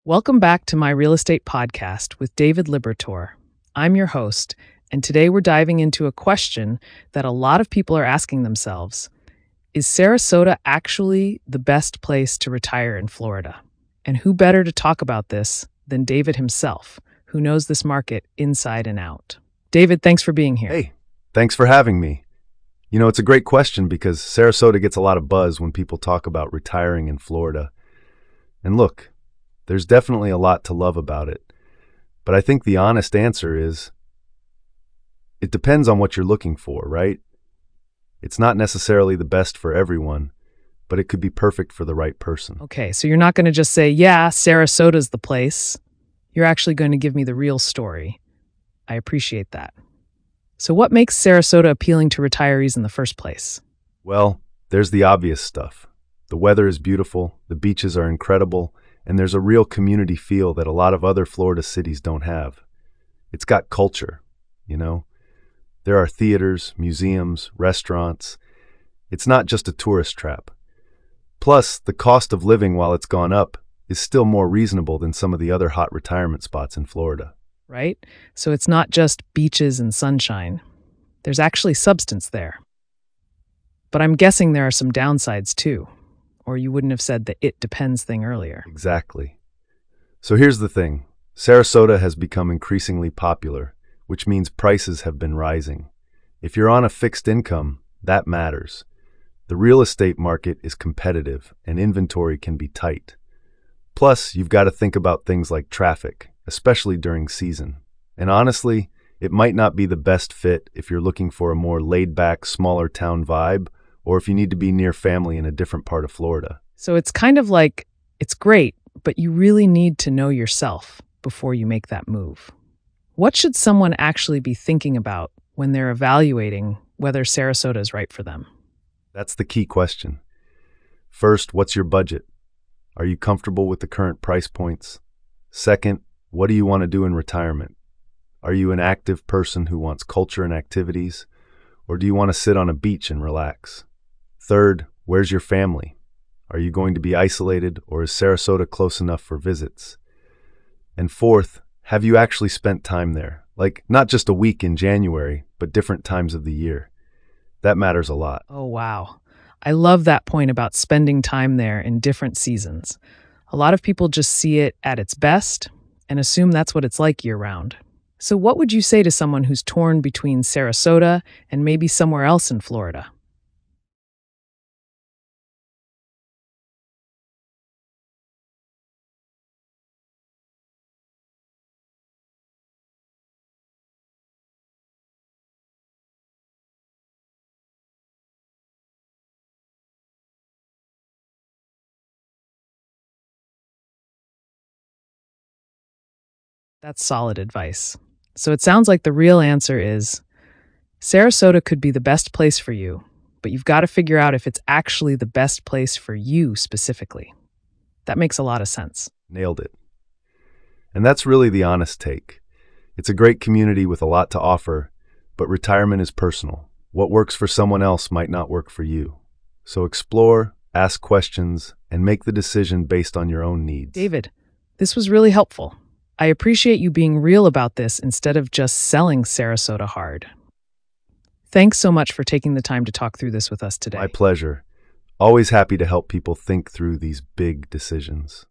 Welcome back to my real estate podcast with David Libertor. I'm your host, and today we're diving into a question that a lot of people are asking themselves. Is Sarasota actually the best place to retire in Florida? And who better to talk about this than David himself, who knows this market inside and out? David, thanks for being here. Hey, thanks for having me. It's a great question because Sarasota gets a lot of buzz when people talk about retiring in Florida. And look, there's definitely a lot to love about it. But I think the honest answer is, it depends on what you're looking for, right? It's not necessarily the best for everyone, but it could be perfect for the right person. Okay, so you're not going to just say, yeah, Sarasota's the place. You're actually going to give me the real story. I appreciate that. So what makes Sarasota appealing to retirees in the first place? Well, there's the obvious stuff. The weather is beautiful, the beaches are incredible, and there's a real community feel that a lot of other Florida cities don't have. It's got culture, There are theaters, museums, restaurants. It's not just a tourist trap. Plus, the cost of living while it's gone up is still more reasonable than some of the other hot retirement spots in Florida. Right? So it's not just beaches and sunshine. There's actually substance there. But I'm guessing there are some downsides too, or you wouldn't have said the "it depends" thing earlier. Exactly. So here's the thing. Sarasota has become increasingly popular, which means prices have been rising. If you're on a fixed income, that matters. The real estate market is competitive and inventory can be tight. Plus, you've got to think about things like traffic, especially during season. And honestly, it might not be the best fit if you're looking for a more laid-back, smaller town vibe, or if you need to be near family in a different part of Florida. So it's kind of like, it's great, but you really need to know yourself before you make that move. What should someone actually be thinking about when they're evaluating whether Sarasota is right for them? That's the key question. First, what's your budget? Are you comfortable with the current price points? Second, what do you want to do in retirement? Are you an active person who wants culture and activities? Or do you want to sit on a beach and relax? Third, where's your family? Are you going to be isolated, or is Sarasota close enough for visits? And fourth, have you actually spent time there? Like, not just a week in January, but different times of the year. That matters a lot. Oh, wow. I love that point about spending time there in different seasons. A lot of people just see it at its best and assume that's what it's like year-round. So what would you say to someone who's torn between Sarasota and maybe somewhere else in Florida? That's solid advice. So it sounds like the real answer is Sarasota could be the best place for you, but you've got to figure out if it's actually the best place for you specifically. That makes a lot of sense. Nailed it. And that's really the honest take. It's a great community with a lot to offer, but retirement is personal. What works for someone else might not work for you. So explore, ask questions, and make the decision based on your own needs. David, this was really helpful. I appreciate you being real about this instead of just selling Sarasota hard. Thanks so much for taking the time to talk through this with us today. My pleasure. Always happy to help people think through these big decisions.